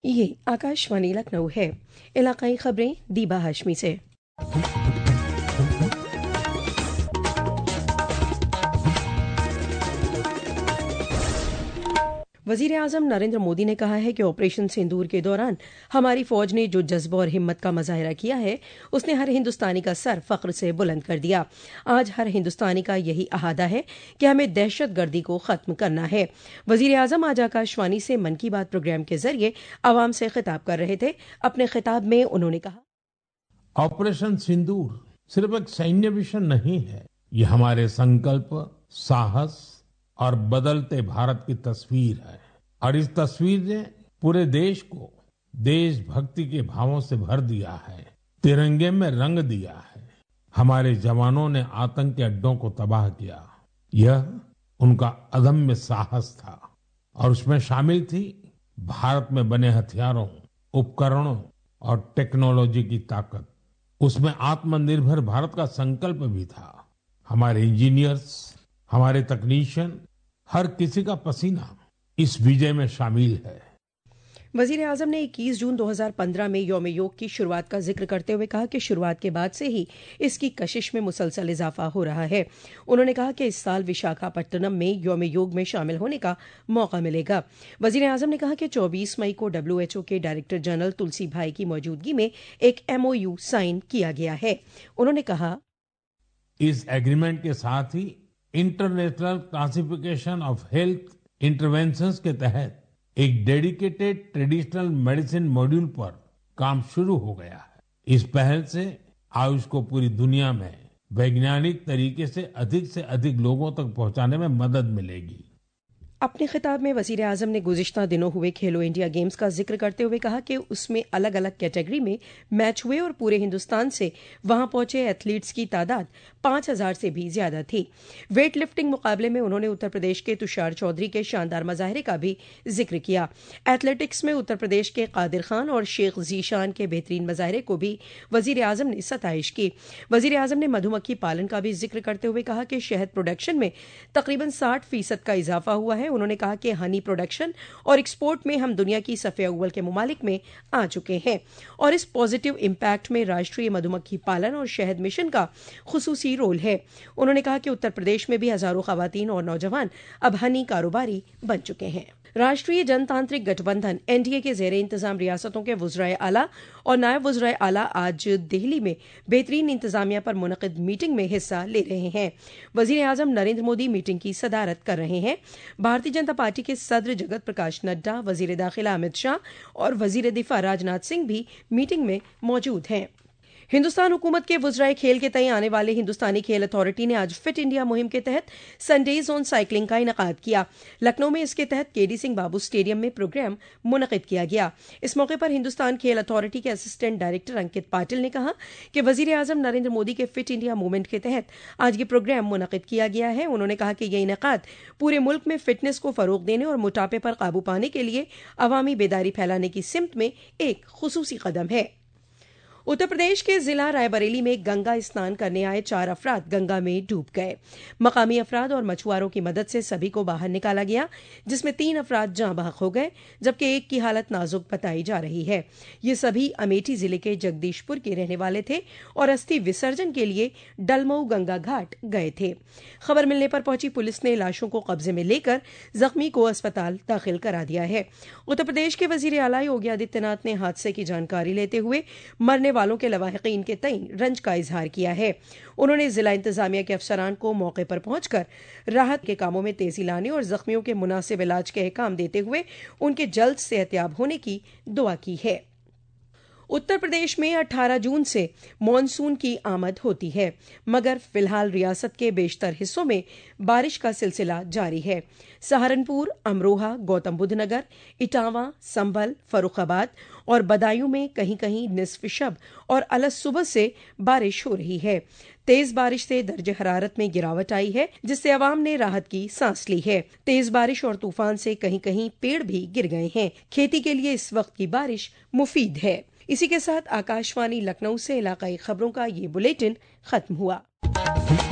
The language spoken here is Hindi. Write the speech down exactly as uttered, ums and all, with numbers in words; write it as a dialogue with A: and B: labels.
A: ये आकाशवाणी लखनऊ है। इलाकाई खबरें दीबा हाशमी से। वजीर आजम नरेंद्र मोदी ने कहा है कि ऑपरेशन सिंदूर के दौरान हमारी फौज ने जो जज्बा और हिम्मत का मुजाहिरा किया है उसने हर हिंदुस्तानी का सर फख्र से बुलंद कर दिया। आज हर हिंदुस्तानी का यही अहादा है कि हमें दहशत गर्दी को खत्म करना है। वजीर आजम आज आकाशवाणी से मन की बात प्रोग्राम के जरिए आवाम से खिताब कर रहे थे। अपने खिताब में उन्होंने कहा,
B: ऑपरेशन सिंदूर सिर्फ एक सैन्य मिशन नहीं है, ये हमारे संकल्प, साहस और बदलते भारत की तस्वीर है। और इस तस्वीर ने पूरे देश को देशभक्ति के भावों से भर दिया है, तिरंगे में रंग दिया है। हमारे जवानों ने आतंक के अड्डों को तबाह किया, यह उनका अदम्य साहस था। और उसमें शामिल थी भारत में बने हथियारों, उपकरणों और टेक्नोलॉजी की ताकत। उसमें आत्मनिर्भर भारत का संकल्प भी था। हमारे इंजीनियर्स, हमारे तकनीशियन, हर किसी का पसीना इस विजय में शामिल है।
A: वजीर आजम ने इक्कीस जून दो हज़ार पंद्रह में यौम योग की शुरुआत का जिक्र करते हुए कहा कि शुरुआत के बाद से ही इसकी कशिश में मुसलसल इजाफा हो रहा है। उन्होंने कहा कि इस साल विशाखापट्टनम में यौम योग में शामिल होने का मौका मिलेगा। वजीर आजम ने कहा कि चौबीस मई को डब्ल्यू एच ओ के डायरेक्टर जनरल तुलसी भाई की मौजूदगी में एक एम ओ यू साइन किया गया है। उन्होंने कहा,
B: इस एग्रीमेंट के साथ ही International Classification of Health Interventions के तहत एक डेडिकेटेड ट्रेडिशनल मेडिसिन मॉड्यूल पर काम शुरू हो गया है। इस पहल से आयुष को पूरी दुनिया में वैज्ञानिक तरीके से अधिक से अधिक लोगों तक पहुंचाने में मदद मिलेगी।
A: अपने खिताब में वजीर आजम ने गुज़िश्ता दिनों हुए खेलो इंडिया गेम्स का जिक्र करते हुए कहा कि उसमें अलग अलग कैटेगरी में मैच हुए और पूरे हिंदुस्तान से वहां पहुंचे एथलीट्स की तादाद पांच हजार से भी ज्यादा थी। वेट लिफ्टिंग मुकाबले में उन्होंने उत्तर प्रदेश के तुषार चौधरी के शानदार मुजाहरे का भी जिक्र किया। एथलेटिक्स में उत्तर प्रदेश के कादिर खान और शेख जीशान के बेहतरीन मुजाहरे को भी वजीर आजम ने सताइश की। वजीर आजम ने मधुमक्खी पालन का भी जिक्र करते हुए कहा कि शहद प्रोडक्शन में तकरीबन साठ फीसद का इजाफा हुआ है। उन्होंने कहा कि हनी प्रोडक्शन और एक्सपोर्ट में हम दुनिया की सफ़े अव्वल के मुमालिक में आ चुके हैं और इस पॉजिटिव इम्पैक्ट में राष्ट्रीय मधुमक्खी पालन और शहद मिशन का खुसूसी रोल है। उन्होंने कहा कि उत्तर प्रदेश में भी हजारों खवातीन और नौजवान अब हनी कारोबारी बन चुके हैं। राष्ट्रीय जनतांत्रिक गठबंधन एन डी ए के ज़ेरे इंतजाम रियासतों के वुज़राए आला और नायब वुज़राए आला आज दिल्ली में बेहतरीन इंतजामिया पर मुनक़िद मीटिंग में हिस्सा ले रहे हैं। वज़ीर आज़म नरेंद्र मोदी मीटिंग की सदारत कर रहे हैं। भारतीय जनता पार्टी के सदर जगत प्रकाश नड्डा, वज़ीर दाखिला अमित शाह और वज़ीर दिफा राजनाथ सिंह भी मीटिंग में मौजूद हैं। हिंदुस्तान हुकूमत के वुज़राए खेल के तय आने वाले हिंदुस्तानी खेल अथॉरिटी ने आज फिट इंडिया मुहिम के तहत संडेज ऑन साइकिलिंग का इनेकाद किया। लखनऊ में इसके तहत K D Singh Babu stadium में प्रोग्राम मुनक़िद किया गया। इस मौके पर हिंदुस्तान खेल अथॉरिटी के असिस्टेंट डायरेक्टर अंकित पाटिल ने कहा कि वज़ीर आज़म नरेंद्र मोदी के फिट इंडिया मूवमेंट के तहत आज ये प्रोग्राम मुनक़िद किया गया है। उन्होंने कहा कि यह इनेकाद पूरे मुल्क में फिटनेस को फ़रोग़ देने और मोटापे पर काबू पाने के लिए अवामी बेदारी फैलाने की सिमत में एक खुसूसी कदम है। उत्तर प्रदेश के जिला रायबरेली में गंगा स्नान करने आए चार अफराद गंगा में डूब गए। मकामी अफराद और मछुआरों की मदद से सभी को बाहर निकाला गया, जिसमें तीन अफराद जाँ बहक हो गए जबकि एक की हालत नाजुक बताई जा रही है। ये सभी अमेठी जिले के जगदीशपुर के रहने वाले थे और अस्थि विसर्जन के लिए डलमऊ गंगा घाट गए थे। खबर मिलने पर पहुंची पुलिस ने लाशों को कब्जे में लेकर जख्मी को अस्पताल दाखिल करा दिया है। उत्तर प्रदेश के वजीर आला योगी आदित्यनाथ ने हादसे की जानकारी लेते हुए मरने वालों के लवाहिकीन के तईन रंज का इजहार किया है। उन्होंने जिला इंतजामिया के अफसरान को मौके पर पहुंचकर राहत के कामों में तेजी लाने और जख्मियों के मुनासिब इलाज के अहकाम देते हुए उनके जल्द सेहतयाब होने की दुआ की है। उत्तर प्रदेश में अठारह जून से मॉनसून की आमद होती है, मगर फिलहाल रियासत के बेशतर हिस्सों में बारिश का सिलसिला जारी है। सहारनपुर, अमरोहा, गौतम बुद्ध नगर, इटावा, संभल, फर्रुखाबाद और बदायूं में कहीं कहीं निस्फ शब और अलस सुबह से बारिश हो रही है। तेज बारिश से दर्जे हरारत में गिरावट आई है, जिससे अवाम ने राहत की सांस ली है। तेज बारिश और तूफान से कहीं कहीं पेड़ भी गिर गए हैं। खेती के लिए इस वक्त की बारिश मुफीद है। इसी के साथ आकाशवाणी लखनऊ से इलाकाई खबरों का ये बुलेटिन खत्म हुआ।